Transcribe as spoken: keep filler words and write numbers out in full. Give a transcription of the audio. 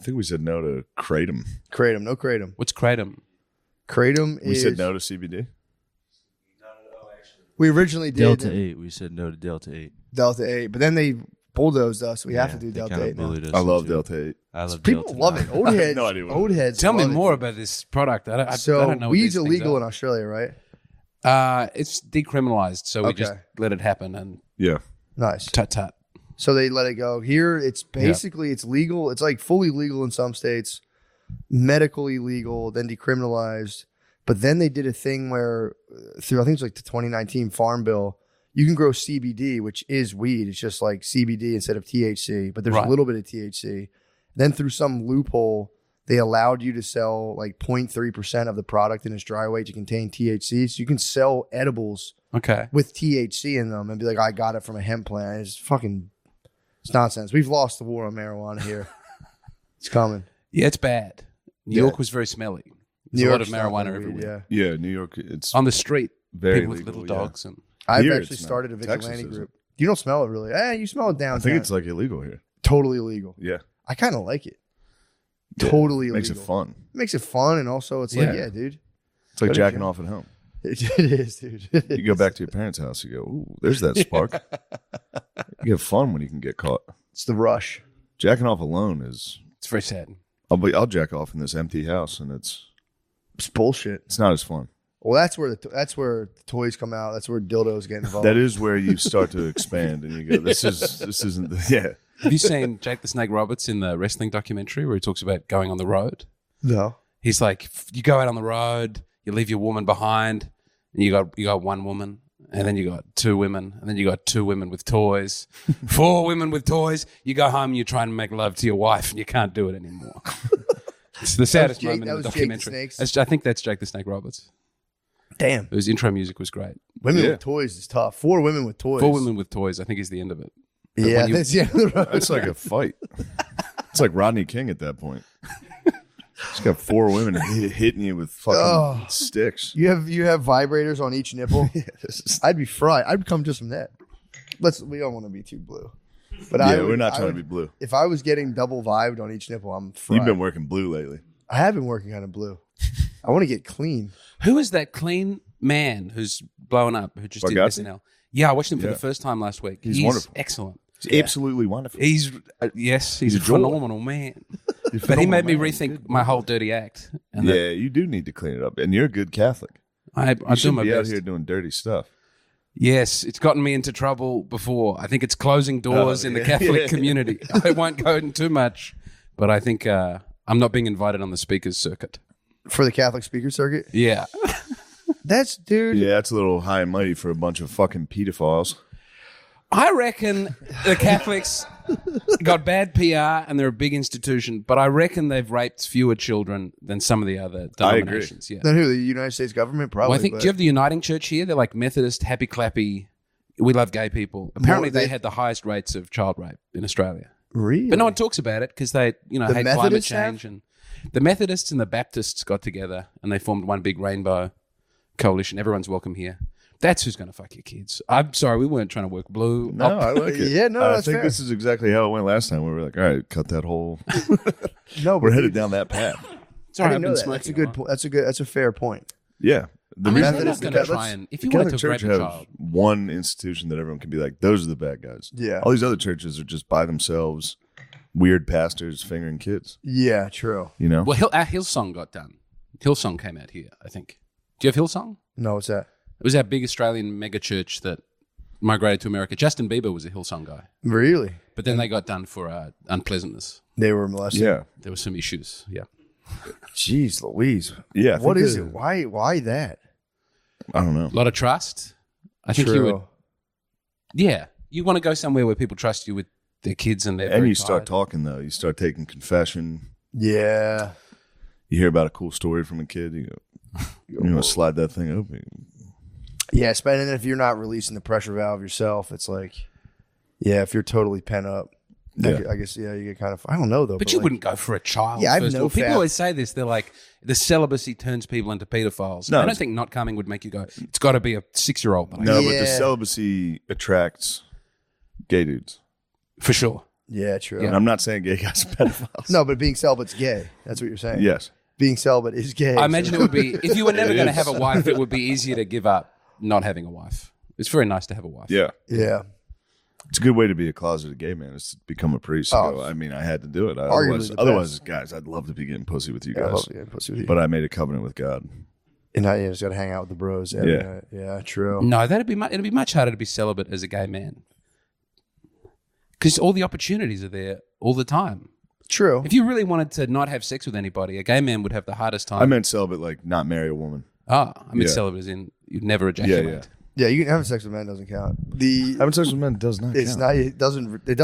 think we said no to kratom. Kratom, no kratom. What's kratom? Kratom We is. said no to C B D. We originally did Delta eight. We said no to Delta eight. Delta eight, but then they bulldozed us. We have to Yeah, do they Delta kinda eight. Now. bullied us I love into- Delta eight. I love People Delta love nine. it. Old heads. no idea what old it is. heads. Tell me love it, more dude. about this product. I don't, I, So I don't know. What weed's these things illegal are. in Australia, right? Uh, it's decriminalized, so we Okay. just let it happen and Yeah. Nice. tut tut. So they let it go. Here, it's basically it's legal. It's like fully legal in some states, medically legal, then decriminalized. But then they did a thing where uh, through I think it's like the twenty nineteen Farm Bill, you can grow C B D, which is weed. It's just like C B D instead of T H C, but there's Right. a little bit of T H C. Then through some loophole, they allowed you to sell like zero point three percent of the product in its dry weight to contain T H C. So you can sell edibles Okay. with T H C in them and be like, I got it from a hemp plant. It's fucking, it's nonsense. We've lost the war on marijuana here. It's coming. Yeah, it's bad. New Yeah. York was very smelly. There's New a lot of York's not marijuana that weed, everywhere. Yeah. Yeah, New York. It's On the street, very people with legal, little yeah. dogs. and I've Here actually it's not. started a Texas vigilante isn't. group. You don't smell it really. Eh, you smell it downtown. I think it's like illegal here. totally illegal. Yeah. I kind of like it. Yeah. Totally Makes illegal. it fun. Makes it fun, and also it's like, Yeah. yeah, dude. It's like Better jacking job. off at home. It, it is, dude. You go back to your parents' house, you go, ooh, there's that spark. You have fun when you can get caught. It's the rush. Jacking off alone is, it's very sad. I'll be, I'll jack off in this empty house, and it's It's bullshit. it's not as fun. Well, that's where the that's where the toys come out. That's where dildos get involved. That is where you start to expand, and you go, this is this isn't the, yeah. Have you seen Jake the Snake Roberts in the wrestling documentary where he talks about going on the road? No. He's like, you go out on the road, you leave your woman behind, and you got you got one woman, and then you got two women, and then you got two women with toys, four women with toys. You go home and you try and make love to your wife, and you can't do it anymore. It's the saddest Jake- moment that in the was Jake the documentary. Snake's- That's- I think that's Jake the Snake Roberts. Damn. His intro music was great. Women Yeah. with toys is tough. Four women with toys. Four women with toys, I think, is the end of it. But Yeah, when you- that's the end of the road. It's like a fight. It's like Rodney King at that point. He's got four women hit, hitting you with fucking Oh. sticks. You have you have vibrators on each nipple. This is- I'd be fried. I'd come just from that. Let's. We don't want to be too blue. But I yeah, would, we're not I trying would- to be blue. If I was getting double vibed on each nipple, I'm fried. You've been working blue lately. I have been working on a blue. I want to get clean. Who is that clean man who's blowing up, who just did Bargatze? S N L? Yeah, I watched him for Yeah. the first time last week. He's wonderful. excellent. It's absolutely wonderful. He's uh, yes, he's, He's a a joy. phenomenal man. He's a But he phenomenal made me man. rethink Good. my whole dirty act. And Yeah, that you do need to clean it up, and you're a good Catholic. I, I You do shouldn't my be best. out here doing dirty stuff. Yes, it's gotten me into trouble before. I think it's closing doors Oh, in the yeah. Catholic Yeah. community. I won't go into too much, but I think uh, I'm not being invited on the speakers circuit. For the Catholic speaker circuit? Yeah. That's, dude. Yeah, that's a little high and mighty for a bunch of fucking pedophiles. I reckon the Catholics got bad P R and they're a big institution, but I reckon they've raped fewer children than some of the other I agree. denominations. Yeah. Then who? The United States government? Probably. Well, I think, but- do you have the Uniting Church here? They're like Methodist, happy clappy, we love gay people. Apparently, More- they they- had the highest rates of child rape in Australia. Really? But no one talks about it because they, you know, The hate Methodists climate change. And the Methodists and the Baptists got together and they formed one big rainbow coalition. Everyone's welcome here. That's who's going to fuck your kids. I'm sorry, we weren't trying to work blue. No, I like it. Yeah, no, I that's think fair. this is exactly how it went last time. We were like, all right, cut that whole. no, We're but headed dude, down that path. Sorry, I I've didn't know been that. smoking. That's a good. lot. Po- that's a good. That's a fair point. Yeah. The I mean, reason- they're not Methodist- going to let's- try and if the you want Catholic to rape Church a has child, one institution that everyone can be like, those are the bad guys. Yeah. All these other churches are just by themselves, weird pastors fingering kids. Yeah, true. You know? well, Hill, our Hillsong got done. Hillsong came out here, I think. Do you have Hillsong? No, what's that? It was our big Australian mega church that migrated to America. Justin Bieber was a Hillsong guy, Really? but then they got done for uh, unpleasantness. They were molested. Yeah. There were some issues. Yeah. Jeez, Louise. Yeah. I What think is that- it? Why? Why that? I don't know. A lot of trust. I think True. you would. Yeah. You want to go somewhere where people trust you with their kids and they're And very you start tired. talking, though. You start taking confession. Yeah. You hear about a cool story from a kid. You go, you know, slide that thing open. Yeah, and then if you're not releasing the pressure valve yourself, it's like, yeah, if you're totally pent up, I Yeah. gu- I guess, yeah, you get kind of, I don't know though. But you like, wouldn't go for a child. Yeah, I have first of no all. People fat- always say this. They're like, the celibacy turns people into pedophiles. No, I don't it's- think not coming would make you go, it's got to be a six-year-old. that I No, know." but the Yeah. celibacy attracts gay dudes. For sure. Yeah, true. And I'm not saying gay guys are pedophiles. No, but being celibate's gay. That's what you're saying. Yes. Being celibate is gay. I imagine so- it would be if you were never It going to is. have a wife, it would be easier to give up not having a wife. It's very nice to have a wife. Yeah. Yeah. It's a good way to be a closeted gay man. Is to become a priest. Oh. Go, I mean, I had to do it. I, Arguably otherwise, the otherwise, best. guys, I'd love to be getting pussy with you Yeah, I guys. love getting pussy with you. But I made a covenant with God. and I just got to hang out with the bros. every Yeah. night. Yeah, true. No, that'd be mu- it'd be much harder to be celibate as a gay man because all the opportunities are there all the time. True. If you really wanted to not have sex with anybody, a gay man would have the hardest time. I meant celibate, like not marry a woman. ah, I mean Yeah. celibate as in you'd never ejaculate. yeah. Yeah, you can have sex with men doesn't count. The Having sex with men does not it's count. not. It doesn't. It